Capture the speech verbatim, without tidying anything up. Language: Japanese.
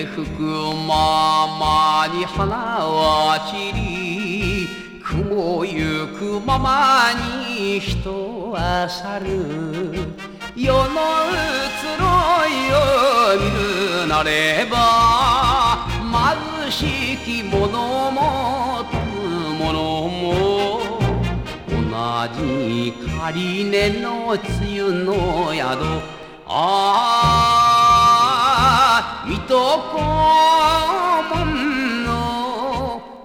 吹くままに花は散り雲ゆくままに人は去る世の移ろいを見るなれば貧しき者も富む者も同じ仮根の梅雨の宿ああ水戸黄